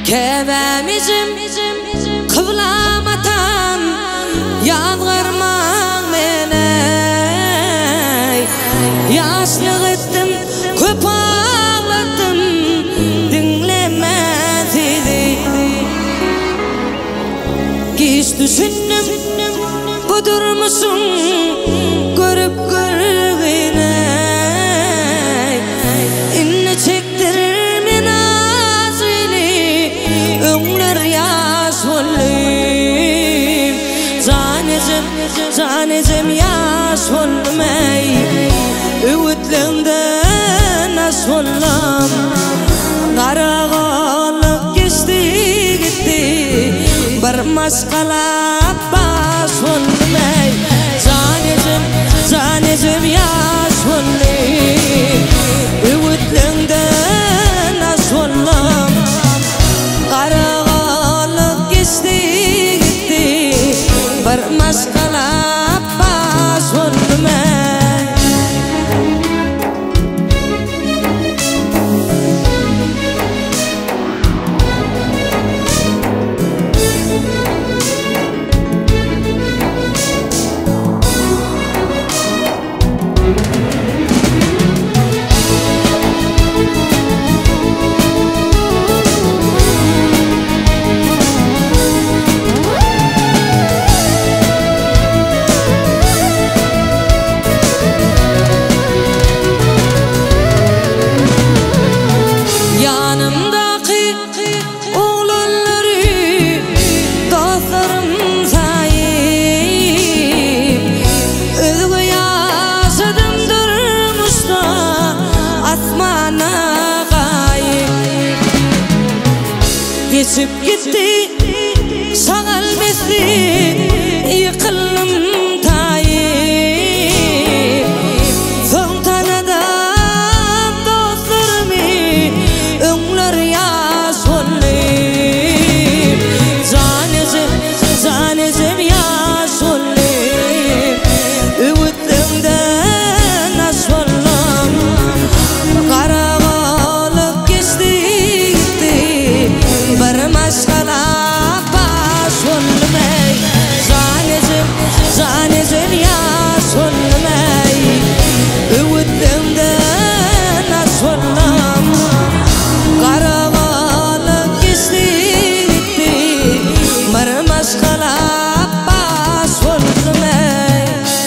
Kebemizim kıvlamatan yağdırmağın mene yaşlık ettim köp ağladım dinlemez idi Geç düşündüm budur musun görüp görüvine inne çektirir min ağzını ömler yaş olayım zanezem yaş olmay ümitliğimden as olam karağalık geçti gitti barmaz kalap baş olmay zanezem yaş olayım ümitliğimden as olam karağalık geçti gitti barmaz kalap baş olmay Geçip gitti sağal mesli yıkılım tayip son tanıdım dostlarımı önler yaş olayım zanezem yaş olayım ümitliğimden as olam karağalık geçti gitti barmaz kalap baş olmay zanezem yaş olmay ümitliğimden as olam karağalık geçti gitti barmaz kalap baş olmay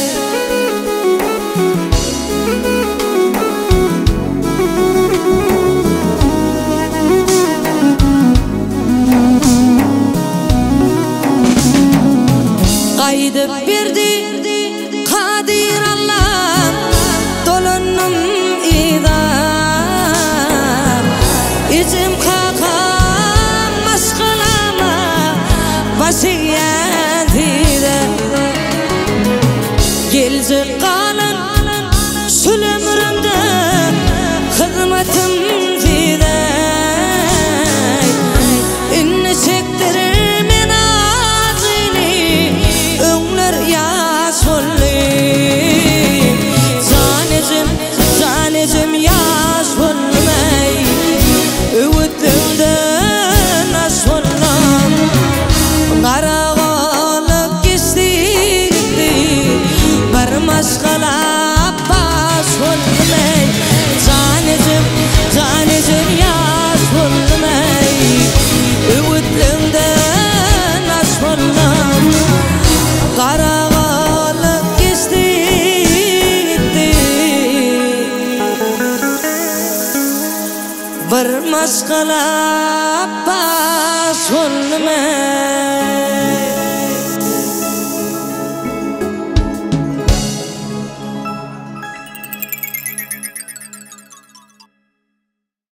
Kaydıp birdi kadir Allah dolunum ida İzim kakam maşkalama vasiyetide Gelcek kalın sülümrümde hizmetim fide İnne çektirir min ağzını ömler yaş olayım zanezem yaş olmay ümitliğimden as olam karağalık geçti gitti barmaz kalap baş olmay zanezem yaş olmay ümitliğimden as olam karağalık geçti gitti barmaz kalap baş olmay